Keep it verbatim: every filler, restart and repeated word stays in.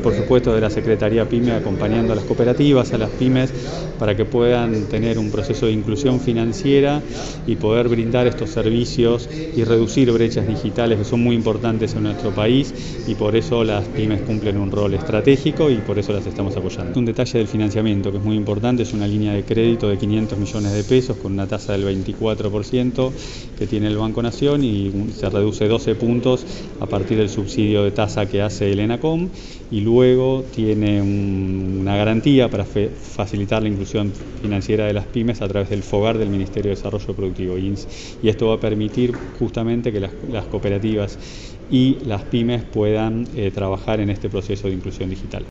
por supuesto, de la Secretaría PYME acompañando a las cooperativas, a las pymes, para que puedan tener un proceso de inclusión financiera y poder brindar estos servicios y reducir brechas digitales que son muy importantes en nuestro país, y por eso las pymes cumplen un rol estratégico y por eso las estamos apoyando. Un detalle del financiamiento que es muy importante, es una línea de crédito de quinientos millones de pesos con una tasa del veinticuatro por ciento que tiene el Banco Nación, y se reduce doce puntos a partir del subsidio de tasa que hace el ENACOM, y luego tiene un, una garantía para fe, facilitar la inclusión financiera de las pymes a través del FOGAR del Ministerio de Desarrollo Productivo, y, y esto va a permitir justamente que las, las cooperativas y las pymes puedan eh, trabajar en este proceso de inclusión digital.